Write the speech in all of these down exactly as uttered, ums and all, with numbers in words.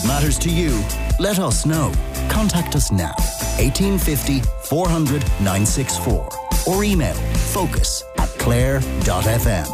it matters to you, let us know. Contact us now, eighteen fifty, four hundred, nine six four, or email focus at clare dot f m.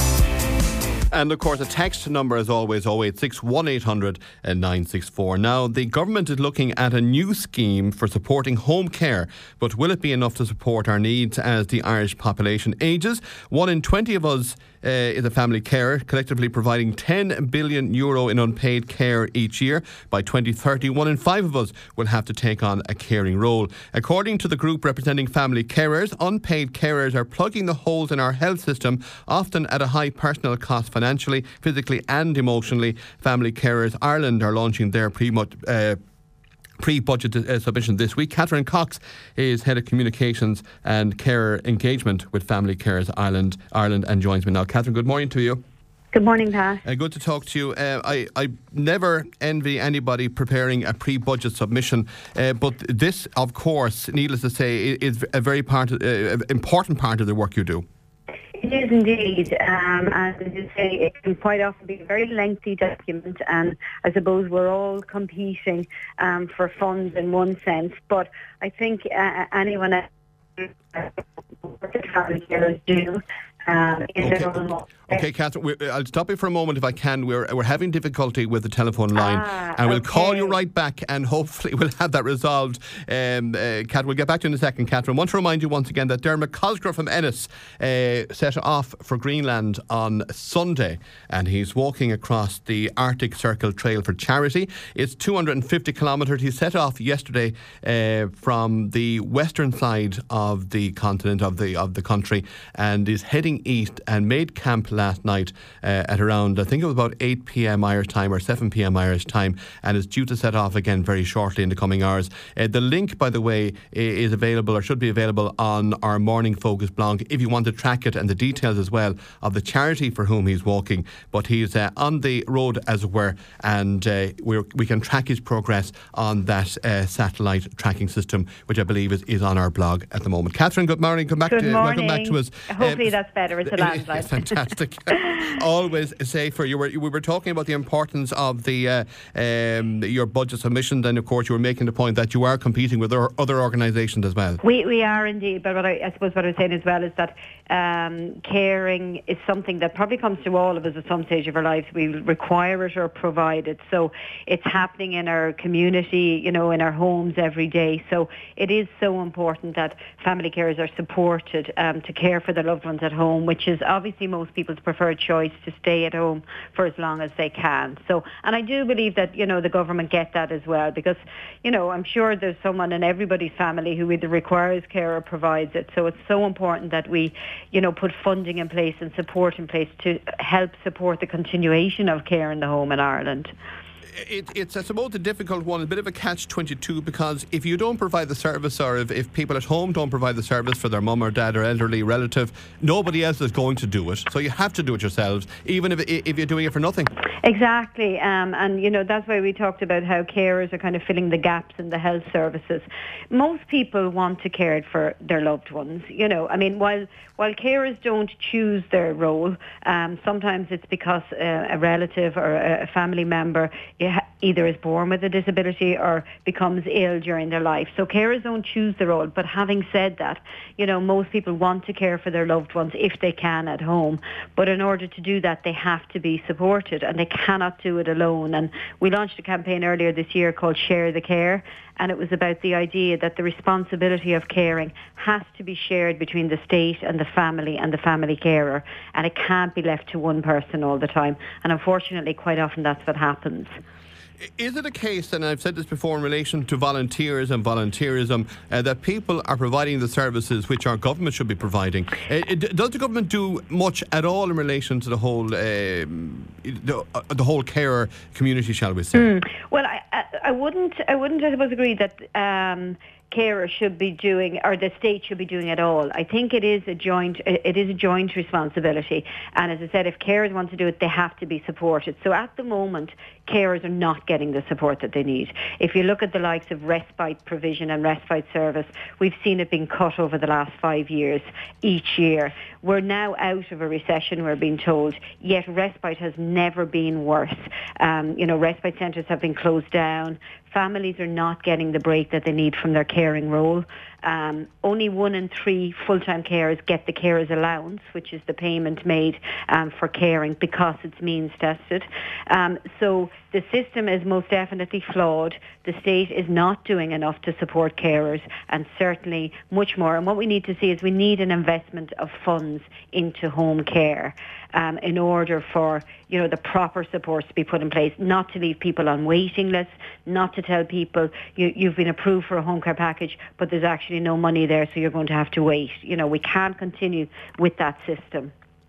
And of course, a text number as always, oh eight six, one eight hundred, nine six four. Now, the government is looking at a new scheme for supporting home care, but will it be enough to support our needs as the Irish population ages? One in twenty of us uh, is a family carer, collectively providing ten billion euro in unpaid care each year. By twenty thirty, one in five of us will have to take on a caring role. According to the group representing family carers, unpaid carers are plugging the holes in our health system, often at a high personal cost financially. Financially, physically and emotionally. Family Carers Ireland are launching their pre uh, pre-budget uh, submission this week. Catherine Cox is Head of Communications and Carer Engagement with Family Carers Ireland, Ireland and joins me now. Catherine, good morning to you. Good morning, Pat. Uh, good to talk to you. Uh, I, I never envy anybody preparing a pre-budget submission, uh, but this, of course, needless to say, is a very part, uh, important part of the work you do. It is indeed, um, and as you say, it can quite often be a very lengthy document, and I suppose we're all competing um, for funds in one sense, but I think uh, anyone else what the family carers do um, in okay. their own way. Okay, Catherine, we're, I'll stop you for a moment if I can. We're we're having difficulty with the telephone line, ah, and we'll okay. call you right back, and hopefully we'll have that resolved. Um, uh, Cat, we'll get back to you in a second, Catherine. I want to remind you once again that Dermot Cosgrove from Ennis uh, set off for Greenland on Sunday, and he's walking across the Arctic Circle Trail for charity. It's two hundred fifty kilometres. He set off yesterday uh, from the western side of the continent, of the of the country, and is heading east and made camp last night uh, at around, I think it was about eight p.m. Irish time or seven p.m. Irish time, and is due to set off again very shortly in the coming hours. Uh, the link, by the way, is available or should be available on our Morning Focus blog if you want to track it, and the details as well of the charity for whom he's walking. But he's uh, on the road, as it were, and uh, we're, we can track his progress on that uh, satellite tracking system, which I believe is, is on our blog at the moment. Catherine, good morning. Come back good to morning. Welcome back to us. Hopefully uh, that's better. It's a landline. Fantastic. Always safer. You were we were talking about the importance of the uh, um, your budget submission. Then, of course, you were making the point that you are competing with other organisations as well. We we are indeed. But what I, I suppose what I was saying as well is that um, caring is something that probably comes to all of us at some stage of our lives. We require it or provide it. So it's happening in our community, you know, in our homes every day. So it is so important that family carers are supported um, to care for their loved ones at home, which is obviously most people's preferred choice, to stay at home for as long as they can. So, and I do believe that, you know, the government get that as well, because, you know, I'm sure there's someone in everybody's family who either requires care or provides it. So it's so important that we, you know, put funding in place and support in place to help support the continuation of care in the home in Ireland. It, it's, I suppose, a difficult one, a bit of a catch twenty-two, because if you don't provide the service, or if, if people at home don't provide the service for their mum or dad or elderly relative, nobody else is going to do it. So you have to do it yourselves, even if if you're doing it for nothing. Exactly, um, and you know that's why we talked about how carers are kind of filling the gaps in the health services. Most people want to care for their loved ones. You know, I mean, while while carers don't choose their role, um, sometimes it's because uh, a relative or a family member either is born with a disability or becomes ill during their life. So carers don't choose the role. But having said that, you know, most people want to care for their loved ones if they can at home. But in order to do that, they have to be supported, and they cannot do it alone. And we launched a campaign earlier this year called Share the Care, and it was about the idea that the responsibility of caring has to be shared between the state and the family and the family carer, and it can't be left to one person all the time. And unfortunately, quite often that's what happens. Is it a case, and I've said this before in relation to volunteers and volunteerism, uh, that people are providing the services which our government should be providing? Uh, it, does the government do much at all in relation to the whole um, the, uh, the whole carer community, shall we say? Mm. Well, I, I, I wouldn't, I wouldn't, I suppose, agree that Um, carers should be doing, or the state should be doing it all. I think it is a joint, it is a joint responsibility. And as I said, if carers want to do it, they have to be supported. So at the moment, carers are not getting the support that they need. If you look at the likes of respite provision and respite service, we've seen it being cut over the last five years each year. We're now out of a recession, we're being told, yet respite has never been worse. Um, you know, respite centres have been closed down. Families are not getting the break that they need from their caring role. Um, only one in three full-time carers get the carers allowance, which is the payment made um, for caring, because it's means tested. Um, so the system is most definitely flawed. The state is not doing enough to support carers, and certainly much more. And what we need to see is we need an investment of funds into home care um, in order for, you know, the proper supports to be put in place, not to leave people on waiting lists, not to tell people you, you've been approved for a home care package, but there's actually no money there, so you're going to have to wait. You know, we can't continue with that system.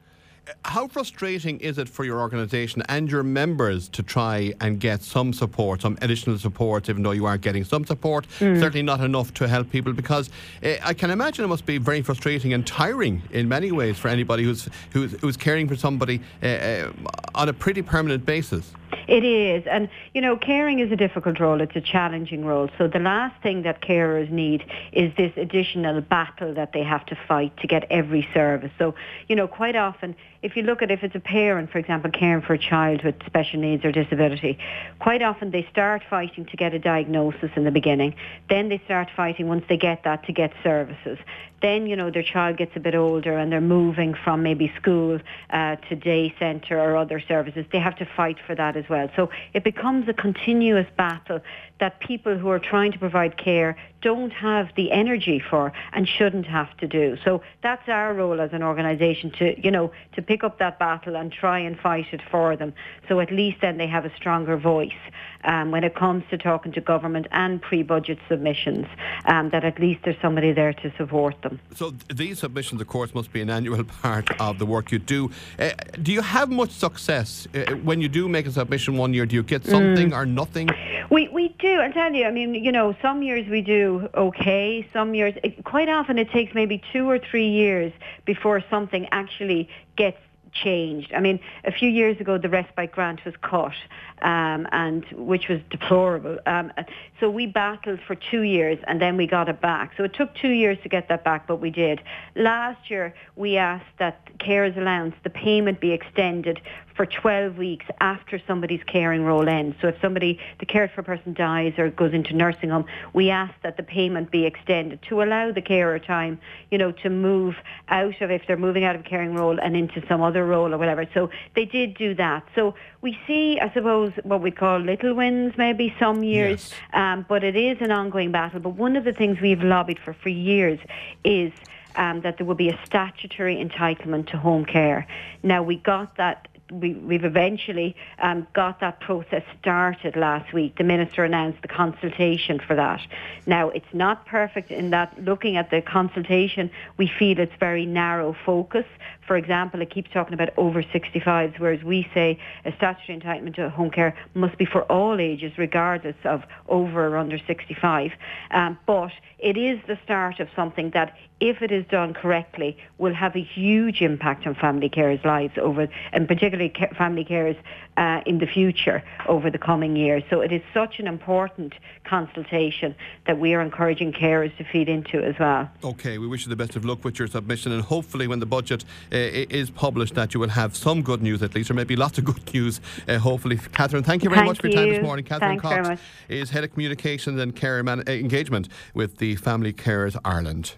How frustrating is it for your organisation and your members to try and get some support, some additional support, even though you are getting some support, mm. certainly not enough to help people? Because uh, I can imagine it must be very frustrating and tiring in many ways for anybody who's who's, who's caring for somebody uh, uh, on a pretty permanent basis. It is. And, you know, caring is a difficult role. It's a challenging role. So the last thing that carers need is this additional battle that they have to fight to get every service. So, you know, quite often, if you look at if it's a parent, for example, caring for a child with special needs or disability, quite often they start fighting to get a diagnosis in the beginning. Then they start fighting, once they get that, to get services. Then, you know, their child gets a bit older and they're moving from maybe school uh, to day centre or other services. They have to fight for that as well. So it becomes a continuous battle that people who are trying to provide care don't have the energy for and shouldn't have to do. So that's our role as an organisation, to, you know, to pick up that battle and try and fight it for them. So at least then they have a stronger voice um, when it comes to talking to government and pre-budget submissions, um, that at least there's somebody there to support them. So th- these submissions, of course, must be an annual part of the work you do. Uh, do you have much success uh, when you do make a submission one year? Do you get something mm. or nothing? We we do, I'll tell you. I mean, you know, some years we do okay. Some years, it, quite often it takes maybe two or three years before something actually gets changed. I mean, a few years ago the respite grant was cut, um, and which was deplorable. Um, so we battled for two years and then we got it back. So it took two years to get that back, but we did. Last year we asked that carers allowance, the payment be extended for twelve weeks after somebody's caring role ends. So if somebody, the cared for person dies or goes into nursing home, we ask that the payment be extended to allow the carer time, you know, to move out of, if they're moving out of a caring role and into some other role or whatever. So they did do that. So we see, I suppose, what we call little wins maybe some years, yes. um, but it is an ongoing battle. But one of the things we've lobbied for for years is um, that there will be a statutory entitlement to home care. Now, we got that We, we've eventually um, got that process started last week. The Minister announced the consultation for that. Now, it's not perfect in that, looking at the consultation, we feel it's very narrow focus. For example, it keeps talking about over sixty-fives, whereas we say a statutory entitlement to home care must be for all ages, regardless of over or under sixty-five. Um, but it is the start of something that, if it is done correctly, will have a huge impact on family carers' lives over, and particularly family carers uh, in the future over the coming years. So it is such an important consultation that we are encouraging carers to feed into as well. Okay, we wish you the best of luck with your submission, and hopefully when the budget uh, is published that you will have some good news at least, or maybe lots of good news, uh, hopefully. Catherine, thank you very thank much for you. your time this morning. Catherine Thanks Cox very much. is Head of Communications and Care Man- uh, Engagement with the Family Carers Ireland.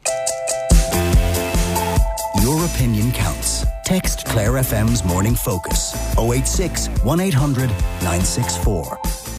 Your opinion counts. Text Clare F M's Morning Focus oh eight six, one eight hundred, nine six four.